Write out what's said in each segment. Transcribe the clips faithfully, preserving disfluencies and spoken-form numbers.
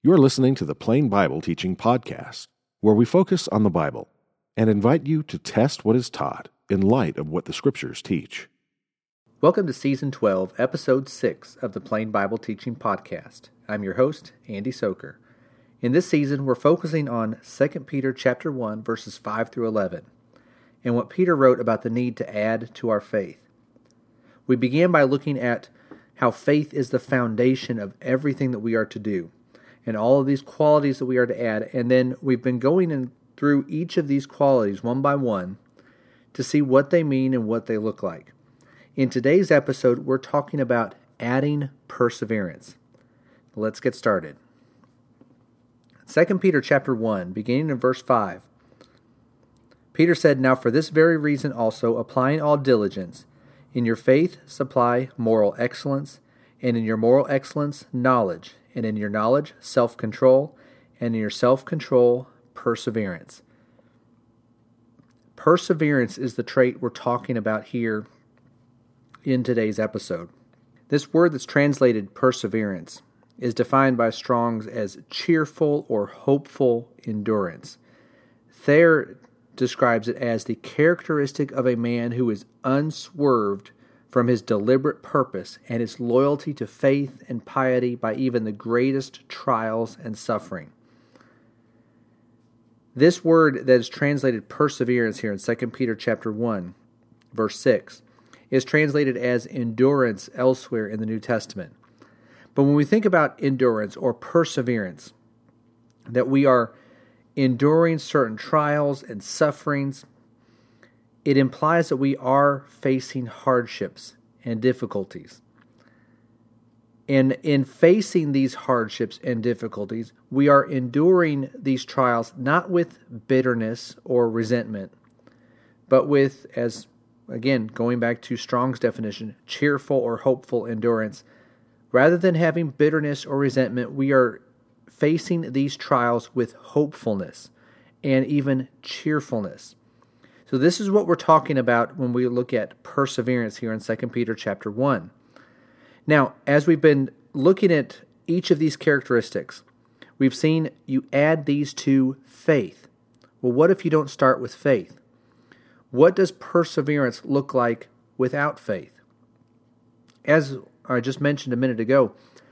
You're listening to the Plain Bible Teaching Podcast, where we focus on the Bible and invite you to test what is taught in light of what the Scriptures teach. Welcome to Season twelve, Episode six of the Plain Bible Teaching Podcast. I'm your host, Andy Soker. In this season, we're focusing on Second Peter chapter one, verses five through eleven, and what Peter wrote about the need to add to our faith. We began by looking at how faith is the foundation of everything that we are to do, and all of these qualities that we are to add, and then we've been going in through each of these qualities one by one to see what they mean and what they look like. In today's episode, we're talking about adding perseverance. Let's get started. Second Peter chapter one, beginning in verse five. Peter said, "Now for this very reason also, applying all diligence, in your faith supply moral excellence, and in your moral excellence knowledge, and in your knowledge self-control, and in your self-control perseverance." Perseverance is the trait we're talking about here in today's episode. This word that's translated perseverance is defined by Strong's as cheerful or hopeful endurance. Thayer describes it as the characteristic of a man who is unswerved from his deliberate purpose and his loyalty to faith and piety by even the greatest trials and suffering. This word that is translated perseverance here in Second Peter chapter one, verse six, is translated as endurance elsewhere in the New Testament. But when we think about endurance or perseverance, that we are enduring certain trials and sufferings, it implies that we are facing hardships and difficulties. And in facing these hardships and difficulties, we are enduring these trials not with bitterness or resentment, but with, as again, going back to Strong's definition, cheerful or hopeful endurance. Rather than having bitterness or resentment, we are facing these trials with hopefulness and even cheerfulness. So this is what we're talking about when we look at perseverance here in Second Peter chapter one. Now, as we've been looking at each of these characteristics, we've seen you add these to faith. Well, what if you don't start with faith? What does perseverance look like without faith? As I just mentioned a minute ago,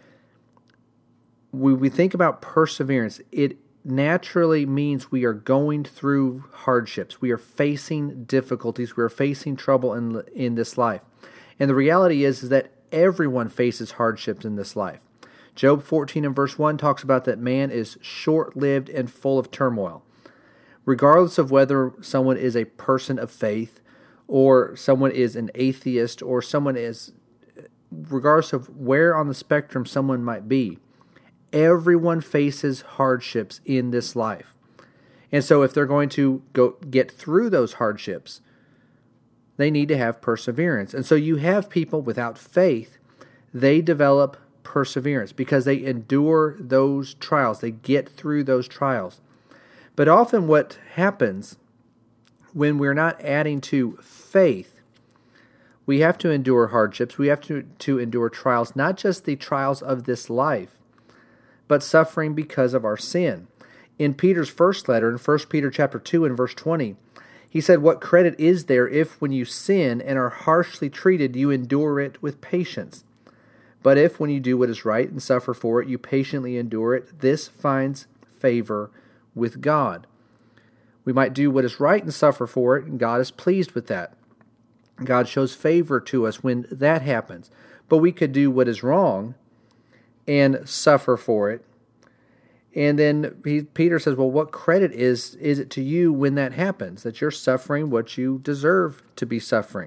when we think about perseverance, it naturally means we are going through hardships. We are facing difficulties. We are facing trouble in in this life. And the reality is, is that everyone faces hardships in this life. Job fourteen and verse one talks about that man is short-lived and full of turmoil. Regardless of whether someone is a person of faith or someone is an atheist or someone is, regardless of where on the spectrum someone might be, everyone faces hardships in this life. And so if they're going to go get through those hardships, they need to have perseverance. And so you have people without faith, they develop perseverance because they endure those trials. They get through those trials. But often what happens when we're not adding to faith, we have to endure hardships. We have to, to endure trials, not just the trials of this life, but suffering because of our sin. In Peter's first letter, in First Peter chapter two and verse twenty, he said, "What credit is there if when you sin and are harshly treated, you endure it with patience? But if when you do what is right and suffer for it, you patiently endure it, this finds favor with God." We might do what is right and suffer for it, and God is pleased with that. God shows favor to us when that happens. But we could do what is wrong and suffer for it. And then he, Peter says, well, what credit is, is it to you when that happens? That you're suffering what you deserve to be suffering.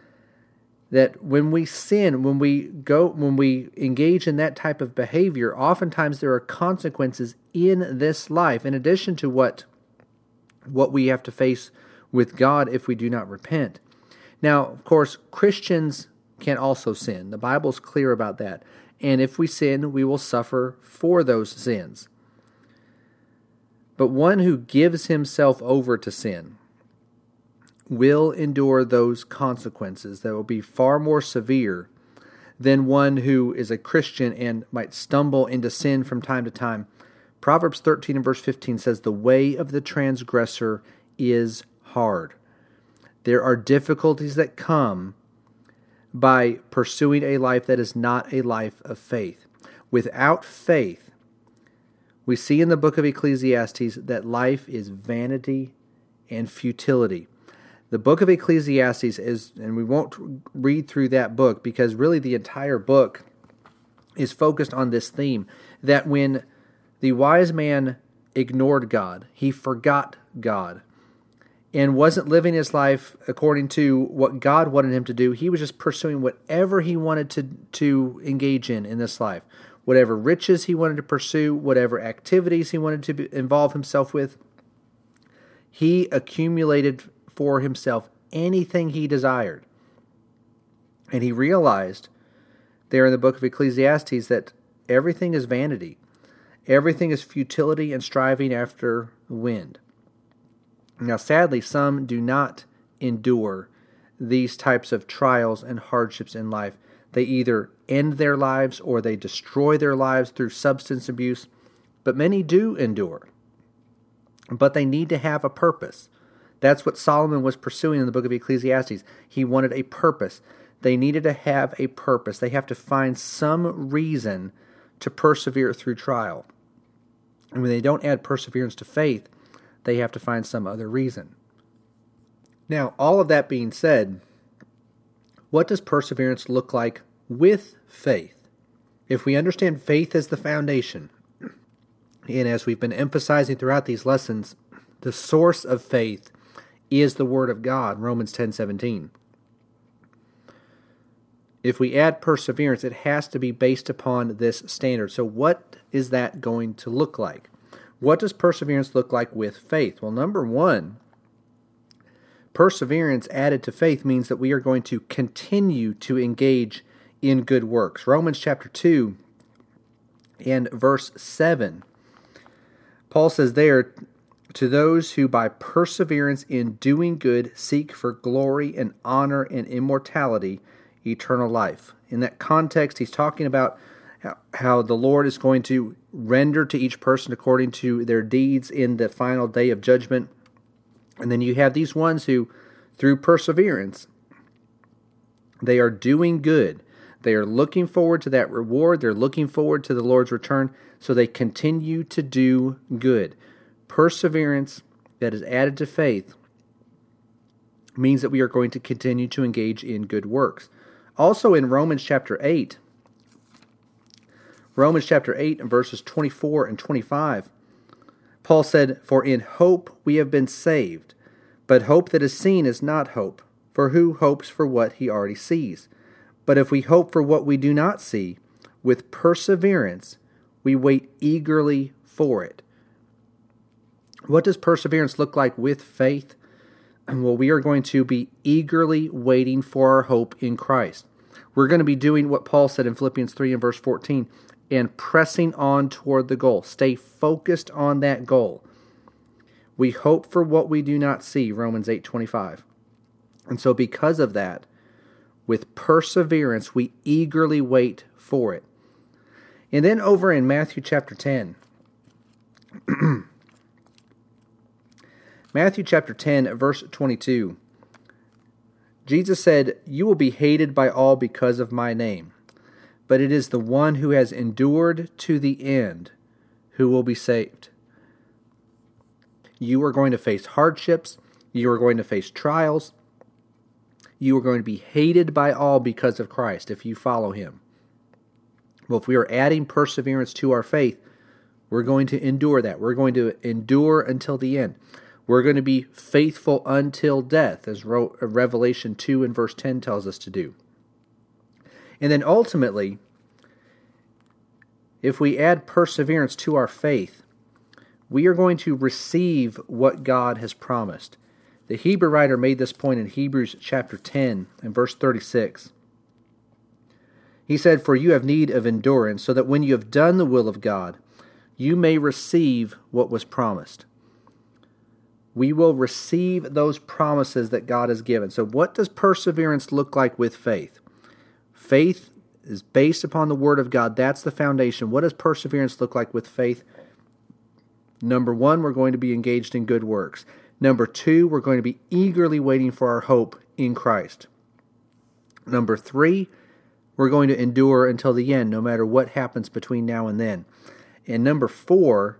That when we sin, when we go, when we engage in that type of behavior, oftentimes there are consequences in this life, in addition to what, what we have to face with God if we do not repent. Now, of course, Christians can also sin. The Bible's clear about that. And if we sin, we will suffer for those sins. But one who gives himself over to sin will endure those consequences that will be far more severe than one who is a Christian and might stumble into sin from time to time, Proverbs thirteen and verse fifteen says, "The way of the transgressor is hard." There are difficulties that come by pursuing a life that is not a life of faith. Without faith, we see in the book of Ecclesiastes that life is vanity and futility. The book of Ecclesiastes is, and we won't read through that book because really the entire book is focused on this theme, that when the wise man ignored God, he forgot God, and wasn't living his life according to what God wanted him to do. He was just pursuing whatever he wanted to, to engage in in this life. Whatever riches he wanted to pursue, whatever activities he wanted to be, involve himself with. He accumulated for himself anything he desired. And he realized there in the book of Ecclesiastes that everything is vanity. Everything is futility and striving after wind. Now, sadly, some do not endure these types of trials and hardships in life. They either end their lives or they destroy their lives through substance abuse, but many do endure. But they need to have a purpose. That's what Solomon was pursuing in the book of Ecclesiastes. He wanted a purpose. They needed to have a purpose. They have to find some reason to persevere through trial. And when they don't add perseverance to faith, they have to find some other reason. Now, all of that being said, what does perseverance look like with faith? If we understand faith as the foundation, and as we've been emphasizing throughout these lessons, the source of faith is the Word of God, Romans ten seventeen. If we add perseverance, it has to be based upon this standard. So what is that going to look like? What does perseverance look like with faith? Well, number one, perseverance added to faith means that we are going to continue to engage in good works. Romans chapter two and verse seven, Paul says there, "To those who by perseverance in doing good seek for glory and honor and immortality, eternal life." In that context, he's talking about how, how the Lord is going to render to each person according to their deeds in the final day of judgment. And then you have these ones who, through perseverance, they are doing good. They are looking forward to that reward. They're looking forward to the Lord's return. So they continue to do good. Perseverance that is added to faith means that we are going to continue to engage in good works. Also in Romans chapter eight, Romans chapter eight and verses twenty-four and twenty-five, Paul said, "For in hope we have been saved, but hope that is seen is not hope. For who hopes for what he already sees? But if we hope for what we do not see, with perseverance we wait eagerly for it." What does perseverance look like with faith? Well, we are going to be eagerly waiting for our hope in Christ. We're going to be doing what Paul said in Philippians three and verse fourteen, and pressing on toward the goal. Stay focused on that goal. We hope for what we do not see, Romans eight twenty-five. And so because of that, with perseverance, we eagerly wait for it. And then over in Matthew chapter ten, Matthew chapter ten, verse twenty-two, Jesus said, "You will be hated by all because of my name, but it is the one who has endured to the end who will be saved." You are going to face hardships. You are going to face trials. You are going to be hated by all because of Christ if you follow him. Well, if we are adding perseverance to our faith, we're going to endure that. We're going to endure until the end. We're going to be faithful until death, as Revelation two and verse ten tells us to do. And then ultimately, if we add perseverance to our faith, we are going to receive what God has promised. The Hebrew writer made this point in Hebrews chapter ten and verse thirty-six. He said, "For you have need of endurance, so that when you have done the will of God, you may receive what was promised." We will receive those promises that God has given. So what does perseverance look like with faith? Faith is based upon the Word of God. That's the foundation. What does perseverance look like with faith? Number one, we're going to be engaged in good works. Number two, we're going to be eagerly waiting for our hope in Christ. Number three, we're going to endure until the end, no matter what happens between now and then. And number four,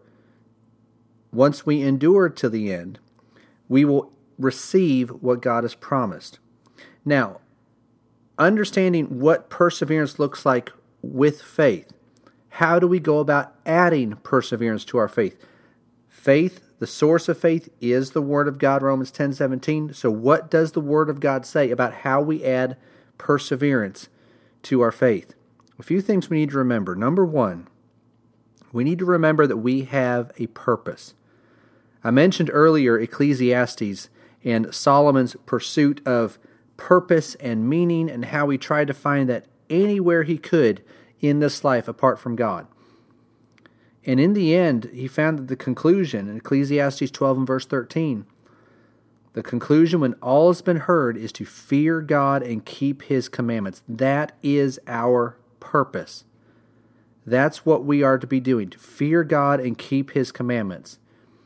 once we endure to the end, we will receive what God has promised. Now, understanding what perseverance looks like with faith, how do we go about adding perseverance to our faith? Faith, the source of faith, is the Word of God, Romans ten seventeen. So what does the Word of God say about how we add perseverance to our faith? A few things we need to remember. Number one, we need to remember that we have a purpose. I mentioned earlier Ecclesiastes and Solomon's pursuit of purpose and meaning and how he tried to find that anywhere he could in this life apart from God. And in the end, he found that the conclusion in Ecclesiastes twelve and verse thirteen, the conclusion when all has been heard is to fear God and keep His commandments. That is our purpose. That's what we are to be doing, to fear God and keep His commandments.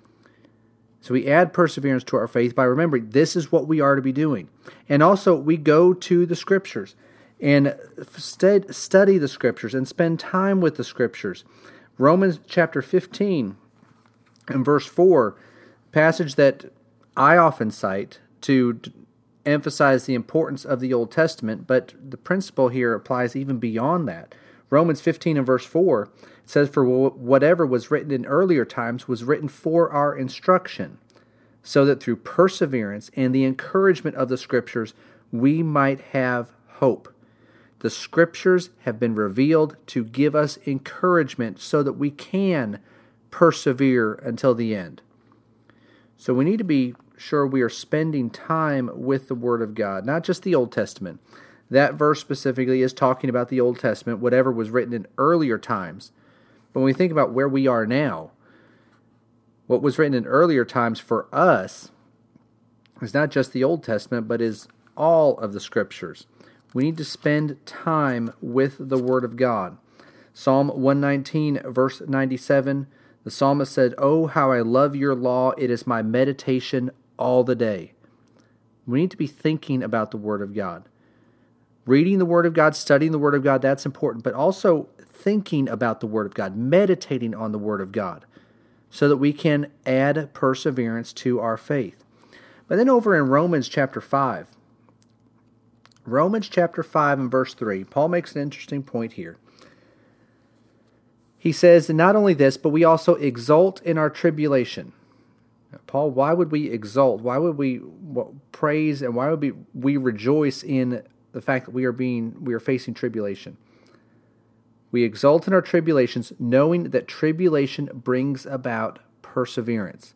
So we add perseverance to our faith by remembering this is what we are to be doing. And also we go to the Scriptures and study the Scriptures and spend time with the Scriptures. Romans chapter fifteen and verse four, passage that I often cite to emphasize the importance of the Old Testament, but the principle here applies even beyond that. Romans fifteen and verse four, it says, "For whatever was written in earlier times was written for our instruction, so that through perseverance and the encouragement of the Scriptures we might have hope." The Scriptures have been revealed to give us encouragement so that we can persevere until the end. So we need to be sure we are spending time with the Word of God, not just the Old Testament. That verse specifically is talking about the Old Testament, whatever was written in earlier times. But when we think about where we are now, what was written in earlier times for us is not just the Old Testament, but is all of the Scriptures. We need to spend time with the Word of God. Psalm one nineteen, verse ninety-seven, the psalmist said, "Oh, how I love your law. It is my meditation all the day." We need to be thinking about the Word of God. Reading the Word of God, studying the Word of God, that's important, but also thinking about the Word of God, meditating on the Word of God, so that we can add perseverance to our faith. But then over in Romans chapter five, Romans chapter five and verse three, Paul makes an interesting point here. He says, "And not only this, but we also exult in our tribulation." Now, Paul, why would we exult? Why would we praise and why would we, we rejoice in the fact that we are being we are facing tribulation? We exult in our tribulations, knowing that tribulation brings about perseverance.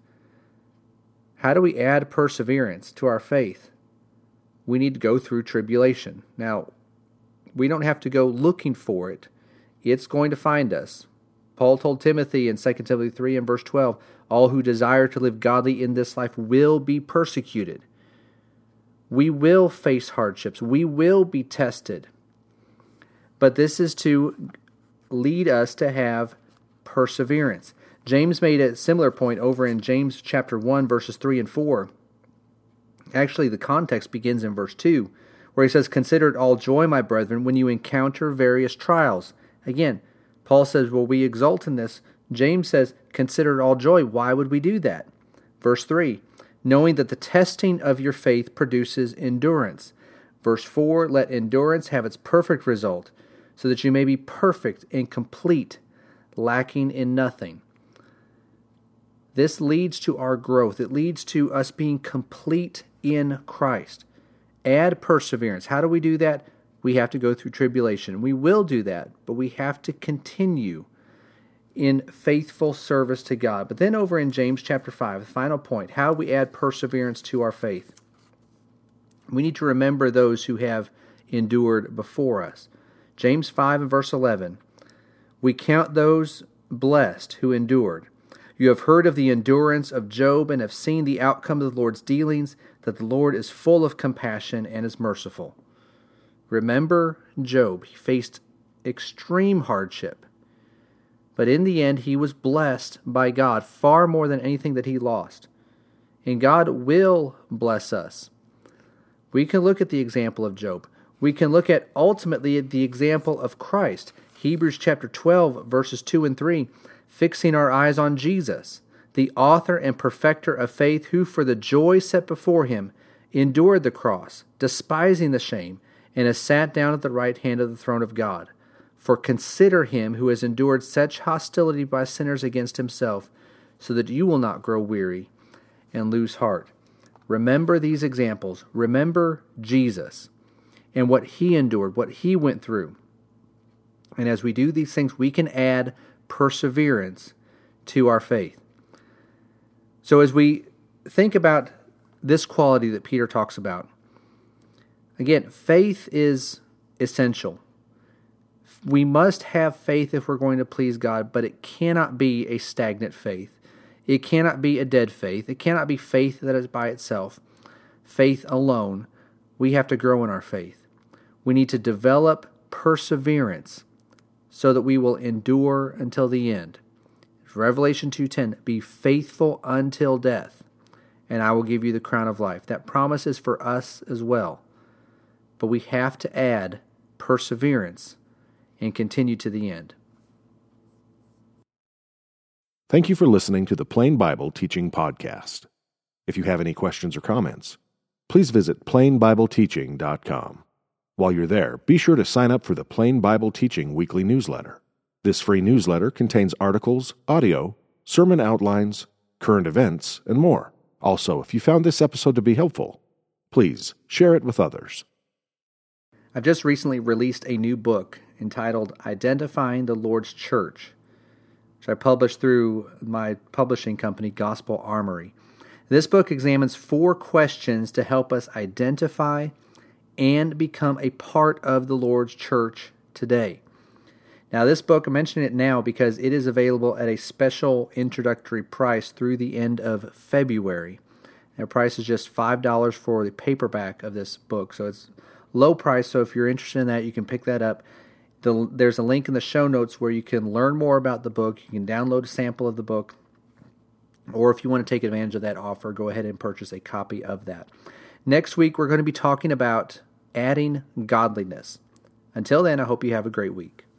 How do we add perseverance to our faith? We need to go through tribulation. Now, we don't have to go looking for it. It's going to find us. Paul told Timothy in Second Timothy three and verse twelve, "All who desire to live godly in this life will be persecuted." We will face hardships. We will be tested. But this is to lead us to have perseverance. James made a similar point over in James chapter one, verses three and four. Actually, the context begins in verse two, where he says, "Consider it all joy, my brethren, when you encounter various trials." Again, Paul says, well, we exult in this. James says, consider it all joy. Why would we do that? Verse three, "Knowing that the testing of your faith produces endurance." Verse four, "Let endurance have its perfect result, so that you may be perfect and complete, lacking in nothing." This leads to our growth. It leads to us being complete in Christ. Add perseverance. How do we do that? We have to go through tribulation. We will do that, but we have to continue in faithful service to God. But then over in James chapter five, the final point, how we add perseverance to our faith. We need to remember those who have endured before us. James five and verse eleven, "We count those blessed who endured. You have heard of the endurance of Job and have seen the outcome of the Lord's dealings, that the Lord is full of compassion and is merciful." Remember Job. He faced extreme hardship. But in the end, he was blessed by God far more than anything that he lost. And God will bless us. We can look at the example of Job. We can look at ultimately the example of Christ. Hebrews chapter twelve, verses two and three, fixing our eyes on Jesus, the author and perfecter of faith, who for the joy set before him endured the cross, despising the shame, and has sat down at the right hand of the throne of God. For consider him who has endured such hostility by sinners against himself, so that you will not grow weary and lose heart. Remember these examples. Remember Jesus and what he endured, what he went through. And as we do these things, we can add perseverance to our faith. So as we think about this quality that Peter talks about, again, faith is essential. We must have faith if we're going to please God, but it cannot be a stagnant faith. It cannot be a dead faith. It cannot be faith that is by itself. Faith alone. We have to grow in our faith. We need to develop perseverance so that we will endure until the end. Revelation two ten, be faithful until death, and I will give you the crown of life. That promise is for us as well. But we have to add perseverance and continue to the end. Thank you for listening to the Plain Bible Teaching Podcast. If you have any questions or comments, please visit plain bible teaching dot com. While you're there, be sure to sign up for the Plain Bible Teaching weekly newsletter. This free newsletter contains articles, audio, sermon outlines, current events, and more. Also, if you found this episode to be helpful, please share it with others. I've just recently released a new book entitled Identifying the Lord's Church, which I published through my publishing company, Gospel Armory. This book examines four questions to help us identify and become a part of the Lord's church today. Now, this book, I'm mentioning it now because it is available at a special introductory price through the end of February. Their price is just five dollars for the paperback of this book, so it's low price. So if you're interested in that, you can pick that up. The, there's a link in the show notes where you can learn more about the book. You can download a sample of the book, or if you want to take advantage of that offer, go ahead and purchase a copy of that. Next week, we're going to be talking about adding godliness. Until then, I hope you have a great week.